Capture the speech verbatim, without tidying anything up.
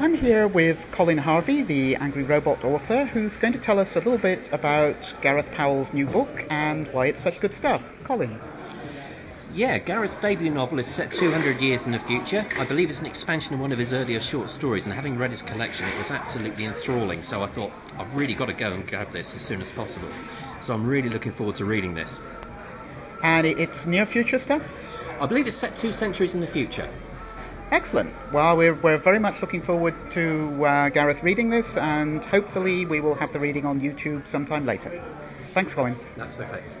I'm here with Colin Harvey, the Angry Robot author, who's going to tell us a little bit about Gareth Powell's new book and why it's such good stuff. Colin. Yeah, Gareth's debut novel is set two hundred years in the future. I believe it's an expansion of one of his earlier short stories, and having read his collection, it was absolutely enthralling, so I thought, I've really got to go and grab this as soon as possible. So I'm really looking forward to reading this. And it's near future stuff? I believe it's set two centuries in the future. Excellent. Well, we're, we're very much looking forward to uh, Gareth reading this, and hopefully we will have the reading on YouTube sometime later. Thanks, Colin. That's okay.